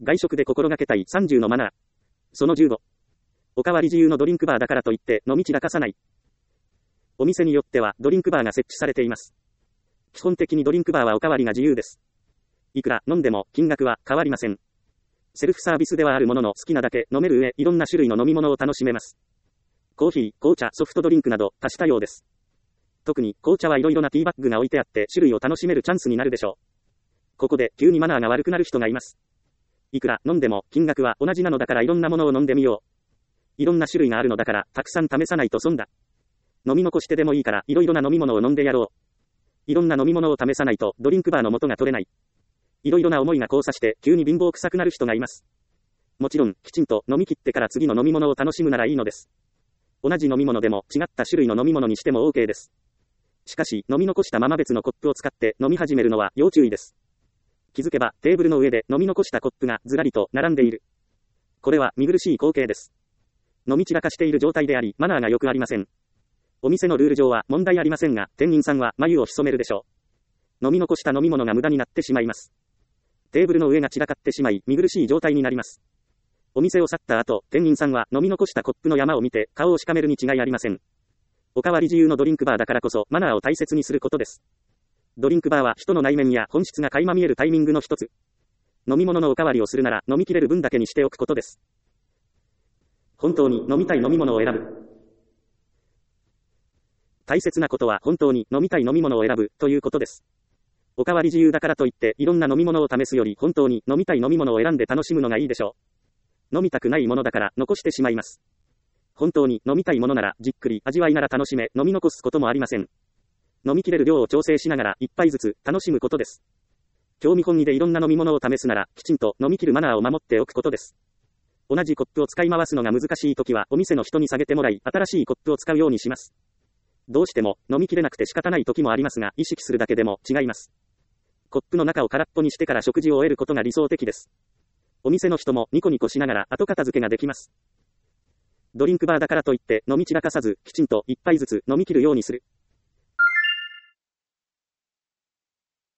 外食で心がけたい30のマナー。その15。おかわり自由のドリンクバーだからといって飲み散らかさない。お店によってはドリンクバーが設置されています。基本的にドリンクバーはおかわりが自由です。いくら飲んでも金額は変わりません。セルフサービスではあるものの好きなだけ飲める上、いろんな種類の飲み物を楽しめます。コーヒー、紅茶、ソフトドリンクなど多種多様です。特に紅茶はいろいろなティーバッグが置いてあって種類を楽しめるチャンスになるでしょう。ここで急にマナーが悪くなる人がいます。いくら飲んでも金額は同じなのだからいろんなものを飲んでみよう。いろんな種類があるのだからたくさん試さないと損だ。飲み残してでもいいからいろいろな飲み物を飲んでやろう。いろんな飲み物を試さないとドリンクバーの元が取れない。いろいろな思いが交差して急に貧乏臭くなる人がいます。もちろんきちんと飲み切ってから次の飲み物を楽しむならいいのです。同じ飲み物でも違った種類の飲み物にしても OK です。しかし飲み残したまま別のコップを使って飲み始めるのは要注意です。気づけばテーブルの上で飲み残したコップがずらりと並んでいる。これは見苦しい光景です。飲み散らかしている状態でありマナーがよくありません。お店のルール上は問題ありませんが、店員さんは眉を潜めるでしょう。飲み残した飲み物が無駄になってしまいます。テーブルの上が散らかってしまい、見苦しい状態になります。お店を去った後、店員さんは飲み残したコップの山を見て、顔をしかめるに違いありません。おかわり自由のドリンクバーだからこそ、マナーを大切にすることです。ドリンクバーは人の内面や本質が垣間見えるタイミングの一つ。飲み物のおかわりをするなら、飲みきれる分だけにしておくことです。本当に飲みたい飲み物を選ぶ。大切なことは本当に飲みたい飲み物を選ぶということです。おかわり自由だからといっていろんな飲み物を試すより本当に飲みたい飲み物を選んで楽しむのがいいでしょう。飲みたくないものだから残してしまいます。本当に飲みたいものならじっくり味わいなら楽しめ飲み残すこともありません。飲みきれる量を調整しながら一杯ずつ楽しむことです。興味本位でいろんな飲み物を試すならきちんと飲みきるマナーを守っておくことです。同じコップを使い回すのが難しいときはお店の人に下げてもらい新しいコップを使うようにします。どうしても飲みきれなくて仕方ない時もありますが意識するだけでも違います。コップの中を空っぽにしてから食事を終えることが理想的です。お店の人もニコニコしながら後片付けができます。ドリンクバーだからといって飲み散らかさずきちんと一杯ずつ飲み切るようにする。